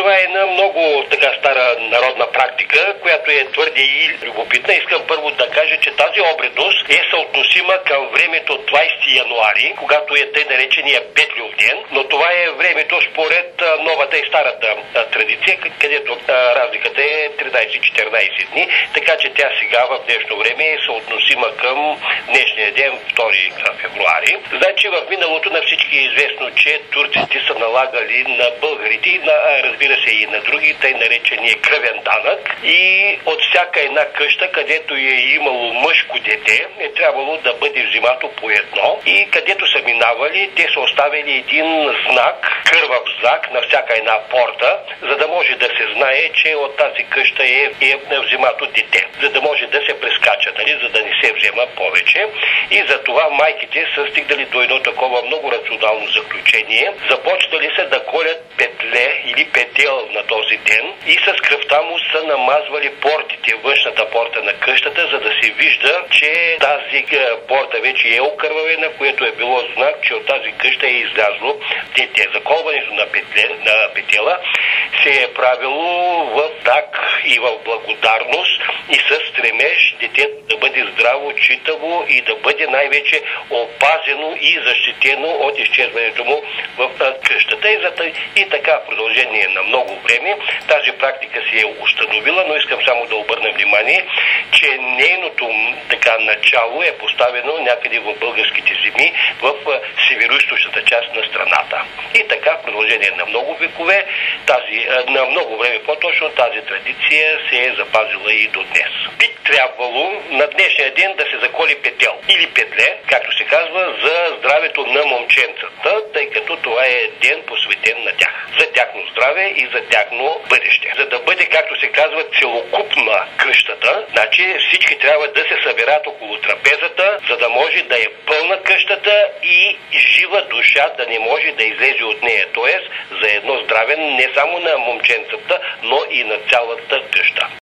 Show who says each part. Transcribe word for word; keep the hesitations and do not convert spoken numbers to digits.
Speaker 1: това е една много така стара народна практика, която е твърде и любопитна. Искам първо да кажа, че тази обредност е съотносима към времето двайсети януари, когато е тъй наречения Петлюв ден, но това е времето според новата и старата традиция, където разликата е тринайсет-четиринайсет дни, така че тя сега в днешно време е съотносима към днешния ден, втори февруари. Значи в миналото на всички е известно, че турците са налагали на българите, на, разбира се и на други, тъй наречения кръвен данък, и от всяка една къща, където е имало мъжко дете, е трябвало да бъде взимато по едно, и където са минавали, те са оставили един знак, кървав знак на всяка една порта, за да може да се знае, че от тази къща е, е взимато дете, за да може да се прескача, нали, за да не се взема повече. И за това майките са стигнали до едно такова много рационално заключение. Започнали са да колят петле или петел на този ден и с кръвта му са намазвали портите, външната порта на къщата, за да се вижда, че тази порта вече е окървавена, което е било знак, че от тази къща е излязло дете. Заколването на, петле, на петела се е правило в даг и в благодарност и с стремеж детето да бъде здраво, читаво и да бъде най-вече опазено и защитено от изчезването му в къщата. И, зато, и така в продължение на много време тази практика се е установила, но искам само да обърна внимание, че нейното така начало е поставено някъде в българските земи, в североизточната част на страната. И така в продължение на много векове, тази, на много време по-точно, тази традиция се е запазила и до днес. Би трябвало на днешния ден да се заколи петел или петле, както се казва, за здравето на момченцата, тъй като това е ден посветен на тях. За тяхно здраве и за тяхно бъдеще. За да бъде, както се казва, целокупна къщата, значи всички трябва да се съберат около трапезата, за да може да е пълна къщата и жива душа да не може да излезе от нея. Тоест за едно здраве не само на момченцата, но и на цялата къща.